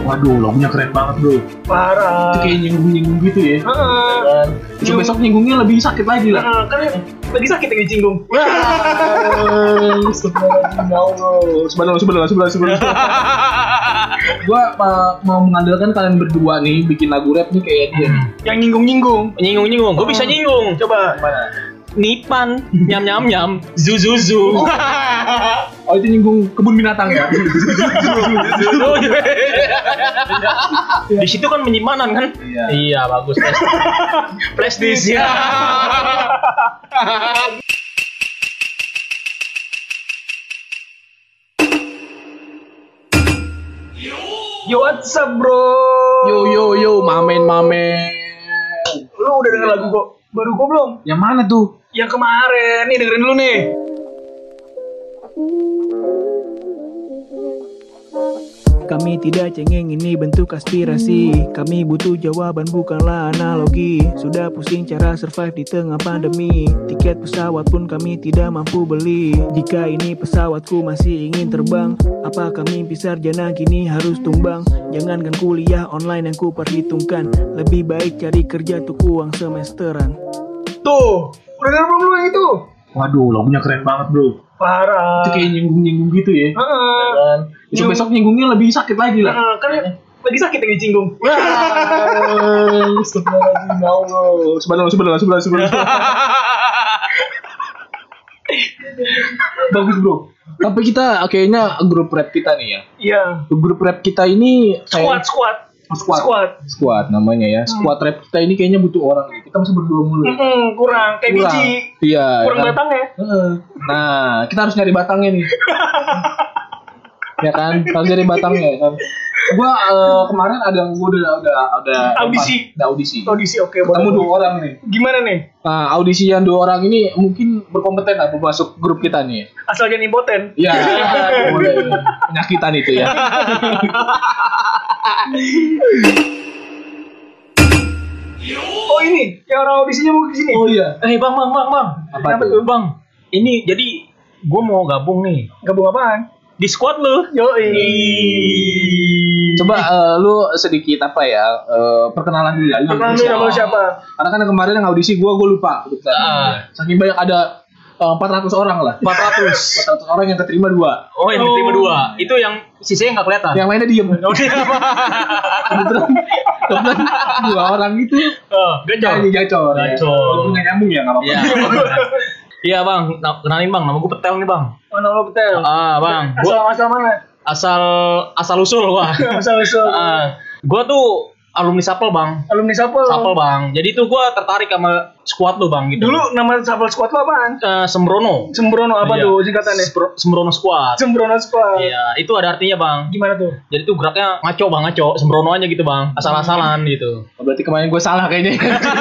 Waduh, lagunya keren banget bro. Parah. Itu kayak nyinggung-nyinggung gitu ya. Heeh. Itu besok nyinggungnya lebih sakit lagi lah. Kan lagi sakit yang disinggung. Sebenarnya. Gua mau mengandalkan kalian berdua nih bikin lagu rap nih kayak dia nih. Yang nyinggung-nyinggung. Nyinggung, gue bisa nyinggung. Coba. Nipan, nyam, zuzuzu. Oh itu nyinggung kebun binatang ya? Di situ kan penyimpanan kan? Iya bagus. Flash disk ya. Yo what's up bro? Yo, mamen. Lu udah denger lagu kok? Baru gua belum? Yang mana tuh? Yang kemarin, nih dengerin dulu nih. Kami tidak cengeng, ini bentuk aspirasi. Kami butuh jawaban bukanlah analogi. Sudah pusing cara survive di tengah pandemi. Tiket pesawat pun kami tidak mampu beli. Jika ini pesawatku masih ingin terbang, apakah mimpi sarjana kini harus tumbang? Jangankan kuliah online yang ku perhitungkan, lebih baik cari kerja tuh uang semesteran. Tuh, udah denger belum lu yang itu? Waduh, lagunya keren banget bro. Parah. Itu kayak nyinggung-nyinggung gitu ya. Heeh. Itu besok nyinggungnya lebih sakit lagi lah. Kan lagi sakit yang disinggung. Sebenarnya. Bagus bro. Tapi kita kayaknya grup rap kita nih ya. Iya. Grup rap kita ini kayak Squad namanya ya. Squad rap kita ini kayaknya butuh orang nih. Kita masih berdua mulu. Kurang kayak biji. Iya. Kurang batangnya. Nah, kita harus nyari batangnya nih. Ya kan, harus nyari batangnya kan. Gua kemarin ada Audisi. Oke. Ketemu 2 orang nih. Gimana nih? Nah, audisi yang 2 orang ini mungkin berkompeten lah masuk grup kita nih. Asal jangan impoten. Iya, boleh. Penyakitan itu ya. Oh ini, yang orang audisinya mau ke sini. Oh iya. Bang. Apa tuh? Bang? Ini jadi gue mau gabung nih. Gabung apaan? Di squad lu. Yoi. Coba lu sedikit apa ya? Perkenalan dulu ya. Perkenalan dulu nama siapa? Karena kan kemarin yang audisi gue lupa. Saking banyak ada 400 orang lah. 400 orang yang keterima 2. Oh, yang keterima 2. Itu yang sisanya nggak kelihatan. Yang lainnya diem. Kebetulan 2 orang itu gacor. Walaupun nggak nyambung ya nggak apa-apa. Iya bang, kenalin bang, nama gue Petel nih bang. Oh nama lo Petel. Bang. Asal mana? Asal usul gua. Asal usul. Gua tuh alumni Sapel bang. Sapel bang. Jadi tuh gua tertarik sama squad lu bang gitu. Dulu nama Sapel squad lo apaan? Sembrono. Sembrono apa tuh singkatannya? Sembrono squad. Sembrono squad. Iya, itu ada artinya bang. Gimana tuh? Jadi tuh geraknya ngaco. Sembrono aja gitu bang. Asal-asalan gitu. Berarti kemarin gue salah kayaknya.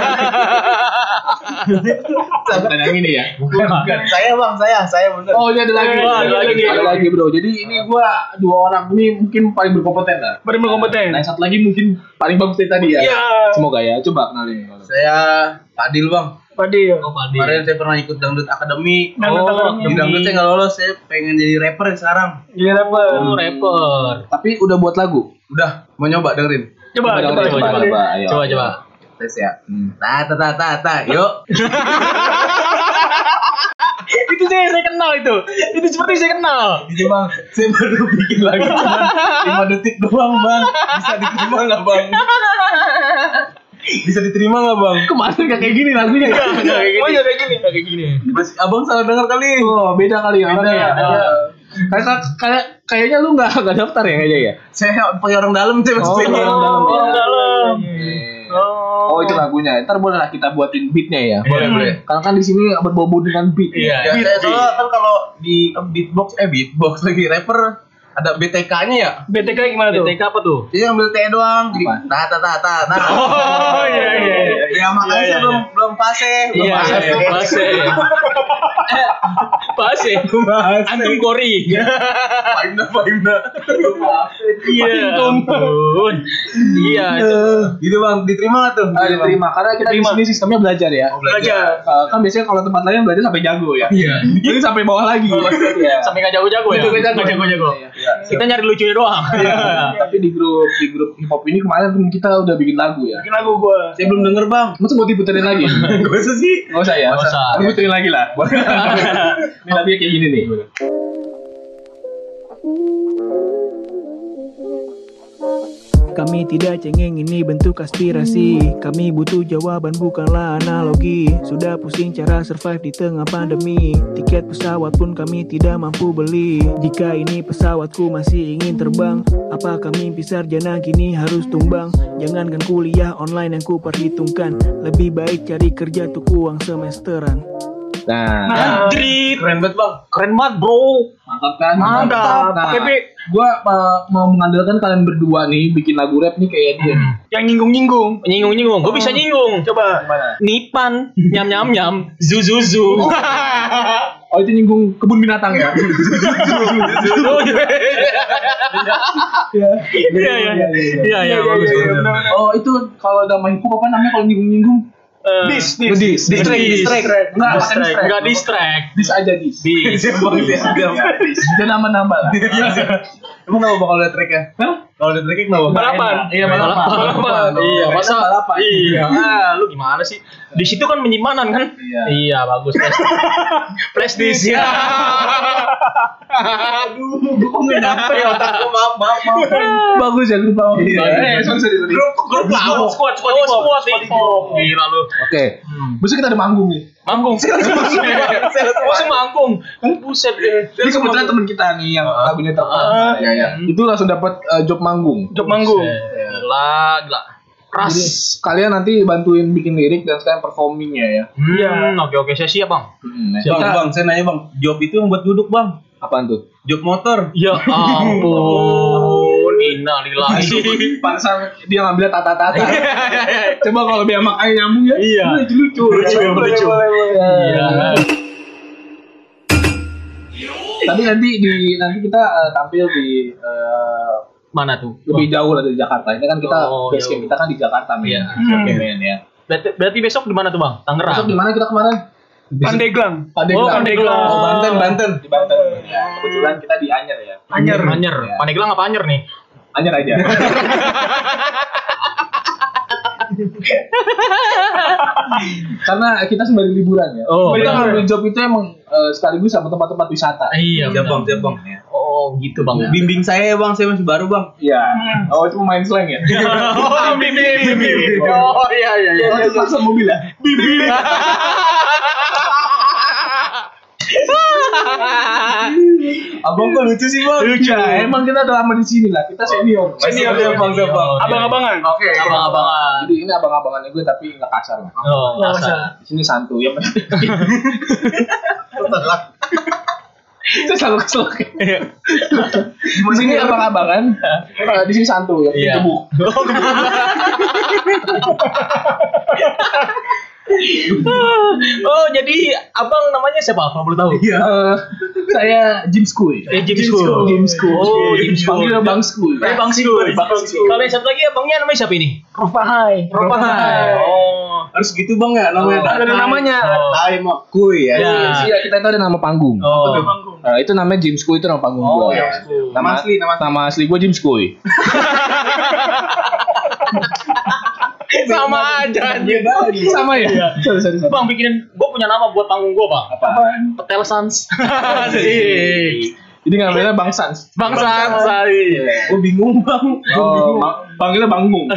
Bukan yang ini ya? Bukan. Saya bener. Oh ini ada lagi bro. Jadi ini gue 2 orang ini mungkin paling berkompeten lah. Nah satu lagi mungkin paling bagus dari tadi ya. Iya. Semoga ya. Coba kenalin. Saya Fadil bang. Fadil. Kemarin saya pernah ikut Dangdut Academy. Dangdut Di Dangdut saya nggak lolos. Saya pengen jadi rapper sekarang. Jadi rapper. Rapper. Tapi udah buat lagu. Udah mau nyoba dengerin. Coba. Coba. Tes ya. Yuk. Itu saya kenal itu. Itu seperti saya kenal. Jadi bang, saya baru bikin lagi cuma 5 detik doang bang. Bisa diterima nggak bang? Bisa diterima nggak bang? Kemarin gak kayak gini lagunya. Gak kayak gini. Mas, abang salah dengar kali. Oh beda kali ya. Kayaknya lu nggak daftar ya kayaknya ya. Saya pakai orang dalam sih mas. Orang dalam. Oh itu lagunya. Ntar boleh lah kita buatin beatnya ya. Boleh. Karena kan di sini berbau dengan beat. Iya. Saya soalnya kan kalau di beatbox lagi rapper ada BTK-nya ya. BTK gimana tuh? BTK apa tuh? Jadi ambil T doang. Jadi Oh iya. Ya makanya saya belum fase. Fase. Antum kori. Faimna. Iya. Iya. Gitu bang, diterima nggak tuh? Diterima karena kita di sini sistemnya belajar ya. Belajar. Kan biasanya kalau tempat lain belajar sampai jago ya. Iya. Ini sampai bawah lagi. Sampai nggak jago-jago ya. Nggak jago-jago. Kita nyari lucunya doang. Tapi di grup hip hop ini kemarin temen kita udah bikin lagu ya. Bikin lagu gua. Saya belum denger bang. Masa mau diputerin lagi? Gak usah sih. Nggak usah ya. Nggak usah. Aku puterin lagi lah. Ini lagunya kayak gini nih. Kami tidak cengeng, ini bentuk aspirasi. Kami butuh jawaban bukanlah analogi. Sudah pusing cara survive di tengah pandemi. Tiket pesawat pun kami tidak mampu beli. Jika ini pesawatku masih ingin terbang, apakah mimpi sarjana kini harus tumbang? Jangankan kuliah online yang ku perhitungkan, lebih baik cari kerja tuh uang semesteran. Nah, Andrit. Keren banget bang. Keren banget bro. mantap kan? Mantap. Nah, Pakai B. gua mau mengandalkan kalian berdua nih bikin lagu rap nih kayak dia. Yang nyinggung-nyinggung. Nyinggung. Gue bisa nyinggung. Coba. Gimana? Nipan. Nyam. Zuzuzu. Oh itu nyinggung kebun binatang ya? Iya, bagus. Oh itu kalau nama hip hop apa namanya kalau nyinggung-nyinggung? Distract. Enggak distract. Dis aja dis. Dia nambah lah. Emang kenapa bakal ada track ya? Kalau ada tracknya kenapa? Balapan. Iya balapan. Iya, masa balapan. Iya, lu gimana sih? Di situ kan menyimpanan kan? Iya, bagus. Flash disk ya. Aduh, gue nggak dapet ya otakku. Maaf. Bagus ya grup awal. Sorry. Grup awal. Squad. Gila lu. Oke. Besok kita ada manggung nih. Manggung. Masih manggung. Buset deh. Ini kebetulan teman kita nih yang lagunya terkenal. Ya. Itu langsung dapat job manggung. Gila. Keras. Jadi kalian nanti bantuin bikin lirik dan sekalian performingnya ya. Oke, saya siap, Bang. Bang, saya nanya bang, job itu yang buat duduk bang? Apaan tuh? Job motor. Ya ampun, innalillahi. Pantesan dia ngambil tata-tata. Coba kalau biar makanya nyambung ya. Iya. Lucu. Iya. Tapi nanti kita tampil di Mana tuh? lebih jauh lah dari Jakarta. Ini kan kita base camp kita kan di Jakarta men. Iya. Men ya. Berarti besok di mana tuh, Bang? Tangerang. Besok di mana kita kemarin? Pandeglang. Pandeglang. Oh, Banten. Di Banten. Ya, kebetulan kita di Anyer ya. Anyer. Ya. Pandeglang apa Anyer nih? Anyer aja. Karena kita sembari liburan ya. Kita ngambil job itu emang sekaligus sama tempat-tempat wisata. Iya, Siap bang. Oh, gitu, Bang. Bimbing saya ya bang, saya masih baru bang. Iya. Oh, itu pemain slang ya. Oh, bimbing. Oh, iya. Oh, itu pasal mobil ya. Bimbing. Abang kok lucu sih bang? Lucu. Emang kita udah lama di sini lah. Kita senior. Siap bang. Abang-abangan. Oke. Abang-abangan. Jadi ini abang-abangannya gue tapi nggak kasar lah. Oh, kasar. Di sini santuy ya. Saya selalu kesel. Di sini abang-abangan. Di sini santuy ya. Iya. Gebuk. Oh, jadi abang namanya siapa? Kalau boleh tahu? Iya. Saya Jim Skuy. Jim Skuy. Jim Skuy. Oh, Jim Skuy. Panggil Bang Skuy. Bang Skuy. Kalau yang satu lagi abangnya namanya siapa ini? Rofahai. Oh. Harus gitu bang ya namanya? Ada namanya. Hai mak kuy ya. Iya, kita itu ada nama panggung. Oh. Itu namanya Jim Skuy, itu nama panggung gua. Nama asli gua Jim Skuy. Sama aja anjir. Sama ya? Sorry. Bang, bikinin gue punya nama buat panggung gue, Bang. Apaan? Petel Sans. Asik. Jadi ngambilnya Bang Sans. Bang Sans. Gue bingung bang. Oh, panggilnya Bang Mung.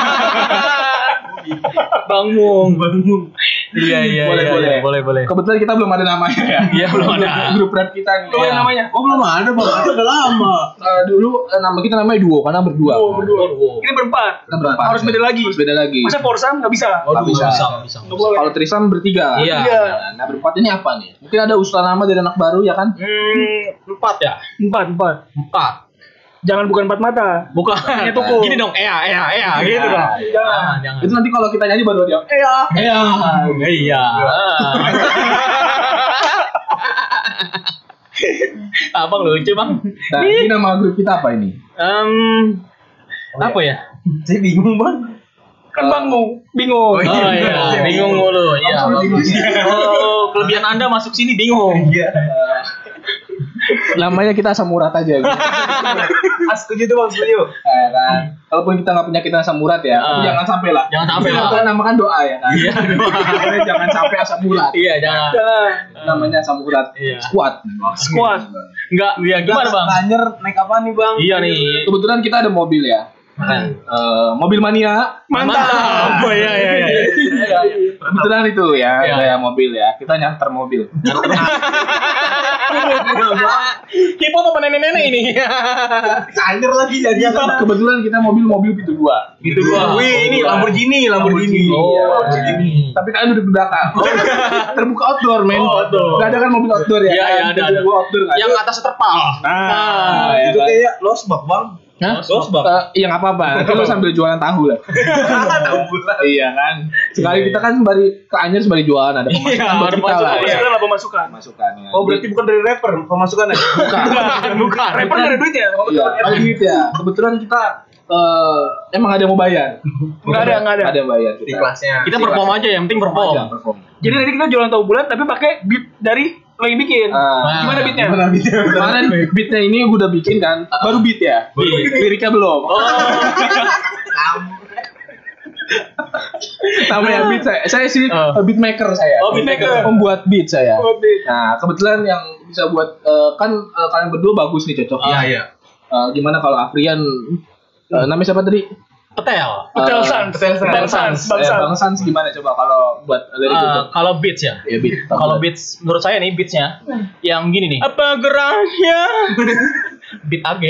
Bang Mung. Iya. Boleh. Kebetulan kita belum ada namanya ya. Iya, belum ada. Grup rap kita nih. Belum ada namanya. Oh belum ada bang, udah lama. Dulu nama kita namanya duo karena berdua. Ini berempat. Kita berempat. Harus beda lagi. Masa Forsam nggak bisa? Nggak bisa. Nggak boleh. Kalau Trisam bertiga. Iya. Nah berempat ini apa nih? Mungkin ada usulan nama dari anak baru ya kan? 4 ya? 4. Jangan bukan 4 mata. Bukan. Ini tuku. Gini dong, gitu dong. Jangan. Itu nanti kalau kita nyanyi baru dia. Iya. Abang lucu, Bang. Nah, ini nama grup kita apa ini? Apa ya? Saya bingung bang. Kan bingung. Oh iya, bingung mulu. Iya. Oh, kelebihan Anda masuk sini bingung. Iya. Namanya kita asam urat aja gitu. Setuju tuh bang, setuju. Kan. Kalaupun kita nggak punya kita asam urat ya, tapi jangan sampai lah. Jangan sampai lah. Kita namakan doa ya kan. Iya, Makanya jangan sampai asam urat. Iya, jangan. Namanya asam urat. Iya. Squat. Enggak, ya gimana, Bang? Anyer naik apa nih bang? Iya nih. Kebetulan kita ada mobil ya. Mobil mania. Mantap. Oh iya. Kebetulan itu ya, Iya. kayak mobil ya. Kita nyantar mobil. Kipo apa nenek-nenek ini? Anyer lagi jadi. Kebetulan kita mobil pintu 2. Gitu gua. Wih, ini Lamborghini. Oh, Lamborghini. Tapi kalian duduk di belakang. Terbuka outdoor, men. Oh, outdoor. Gak ada kan mobil outdoor ya? Iya, ada. Pintu 2 outdoor kan? Yang atas terpal. Nah, Itu kayak losbak bang. Hah? Losbak. Iya nggak apa-apa. Kita sambil jualan tahu lah. Tahu bulan. Iya kan. Sekali kita kan sembari ke Anyer sembari jualan ada pemasukan buat kita lah. Ya. Pemasukan. Masukan ya. Oh berarti bukan dari rapper pemasukannya? Bukan. Rapper nggak ada duitnya. Iya, ada duit ya. Kebetulan kita emang ada yang mau bayar. Nggak ada. Ada yang bayar Di kita. kelasnya. Kita perform aja, yang penting perform. Aja, perform. Jadi tadi kita jualan tahu bulat tapi pakai beat dari lo yang bikin. Gimana beatnya? Kemarin beatnya ini gue udah bikin kan. Baru beat ya. Liriknya belum. Namanya beat saya sih beat maker saya. Oh, beat maker. Pembuat beat saya. Buat beat. Nah, kebetulan yang bisa buat kan kalian berdua bagus nih cocok. Iya. Gimana kalau Afrian namanya siapa tadi? Petel. Petel Sans. Bang Sans gimana coba kalau buat lirik itu? Kalau beats ya. Ya beat. Kalau beats menurut saya nih beatsnya yang gini nih. Apa geraknya? Beat AG.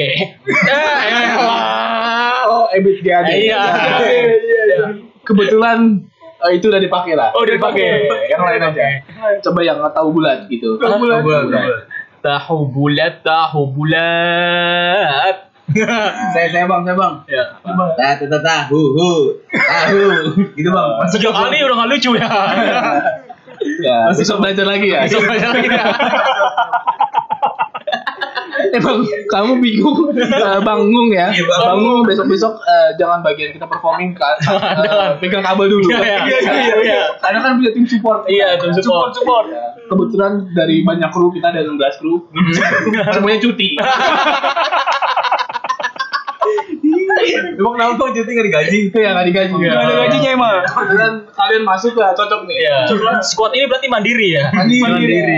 Oh, beat dia. Iya. Kebetulan itu udah dipakai lah. Oh, udah dipakai. Yang lain aja. Coba yang nggak tahu bulat gitu. Tahu bulat. Tahu bulat. Saya bang. Ya. Tahu. Gitu bang. Sejak kali udah nggak lucu ya. Ya, besok belajar lagi ya. Emang kamu bingung bangun ya. Bangun besok jangan bagian kita performing kan. Pegang kabel dulu. Iya. Karena kan punya tim support. Iya, tim support. Ya, kebetulan dari banyak kru kita ada 16 kru. Semuanya cuti. Emang kenapa bang cuti nggak digaji? Iya, nggak digaji. Nggak ada gajinya emang. Kebetulan kalian masuk lah cocok nih. Iya. Squad ini berarti mandiri ya. Mandiri.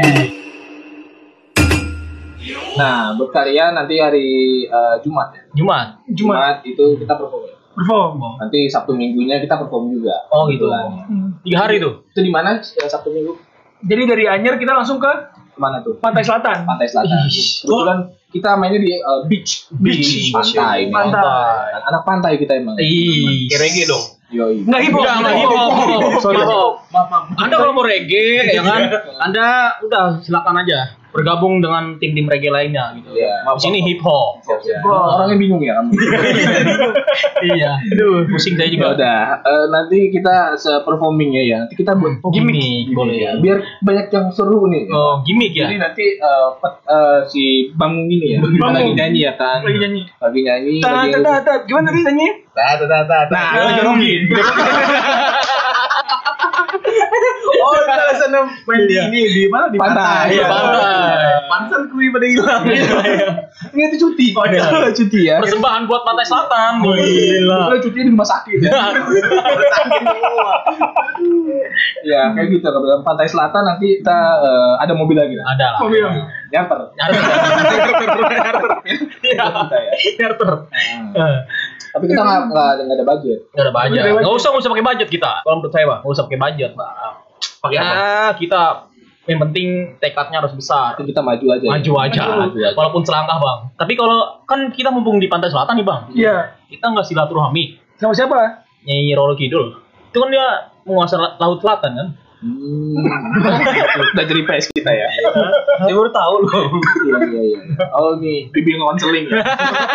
Nah, berkarya nanti hari Jumat ya. Jumat itu kita perform. Nanti Sabtu Minggunya kita perform juga. Oh gitu. Kebetulan. 3 hari tuh. Itu di mana Sabtu Minggu? Jadi dari Anyer kita langsung ke Kemana tuh? Pantai Selatan. Pantai Selatan. Kebetulan kita mainnya di beach. Pantai. Anak pantai kita emang. Ih. Reggae dong. Yoi. Nggak hip hop. Enggak hip hop. Sorry. Maaf. Anda kalau mau reggae ya kan, Anda udah silakan aja bergabung dengan tim-tim reggae lainnya gitu. Iya. Di sini hip hop. Orangnya bingung ya kamu. Iya. Aduh, pusing saya Ya juga. udah, nanti kita performing ya. Nanti kita buat Gimmick boleh ya. Biar banyak yang seru nih. Oh, gimmick ya. Jadi nanti si Bangung ini ya, lagi nyanyi ya kan? Lagi nyanyi. Gimana tadi nyanyi? Nah, jorongin. Oh, kita sana main di ini di mana di Pantai. Iya, pantai. Pantesan kui pada hilang. Ini itu cuti. Cuti ya. Persembahan buat Pantai Selatan. Gila. Cuti di rumah sakit ya. Ya, kayak gitu. Kebetulan Pantai Selatan nanti kita ada mobil lagi lah. Ada lah. Mobil. Nyarter. Nyarter. Tapi kita nggak ada budget. Nggak ada budget. Nggak usah pakai budget kita. Kalau menurut saya, Bang, nggak usah pakai budget. Pakai apa? Kita yang penting tekadnya harus besar. Kita maju aja. Maju aja. Walaupun selangkah, Bang. Tapi kalau kan kita mumpung di Pantai Selatan nih, Bang. Iya. Kita nggak silaturahmi. Sama siapa? Nyanyi Roro Kidul. Itu kan dia menguasai laut selatan kan. Udah jadi PS kita ya. Saya baru tahu loh. Iya. Oh nih, bimbing konseling ya.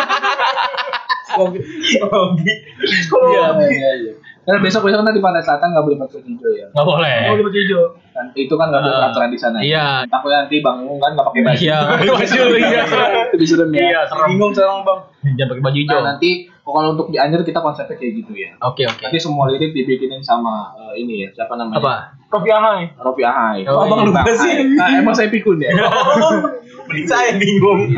Iya. Karena besok kan di Pantai Selatan nggak boleh pakai hijau ya. Nggak boleh. Oh, di baju hijau. Itu kan nggak ada peraturan di sana. Iya. Takutnya nanti Bang kan nggak pakai baju. Iya. Baju. Iya. Lebih serem ya. Iya, serem. Bingung sekarang bang. Jangan pakai baju hijau. Nah nanti Kalau untuk di Anyer kita konsepnya kayak gitu ya. Oke. Nanti semua lirik dibikinin sama ini ya, siapa namanya? Apa? Rofi Ahai. Rofi Ahai. Oh, Abang lupa sih. Emang saya pikun ya. Saya bingung.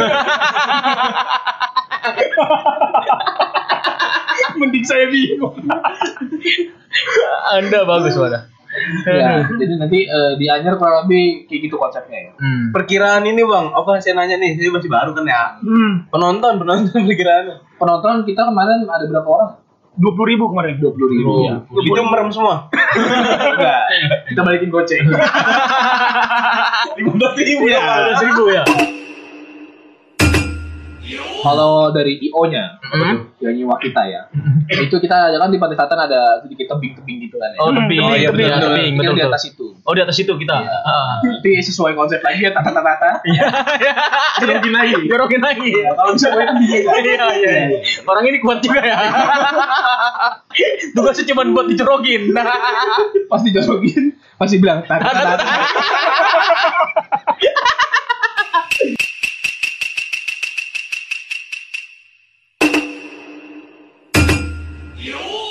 Mending saya bingung. Anda bagus, Wada. Ya, jadi nanti di Anyer kurang lebih kayak gitu konsepnya ya. Perkiraan ini bang, apa saya nanya nih, saya masih baru kan ya. Penonton perkiraan. Penonton kita kemarin ada berapa orang? 20.000 kemarin. 20.000 ya. Itu merem semua. Enggak. Kita balikin goceng. 15.000 ya. 15.000 ya. Kalau dari IO-nya, yang nyimak kita ya, itu kita kan di Pantai Selatan ada sedikit tebing-tebing gitu kan ya. Oh, tebing. Oh, iya, betul. Tebing, Kita betul. di atas itu. Oh, di atas itu kita. Nanti sesuai konsep lagi ya, tata-tata. Jorokin lagi. Jorokin lagi. Ya, kalau bisa gue tebing aja. Iya. Orang ini kuat juga ya. Tugasnya cuma buat dijorokin. Pasti jorokin, pasti bilang tata-tata. Yo!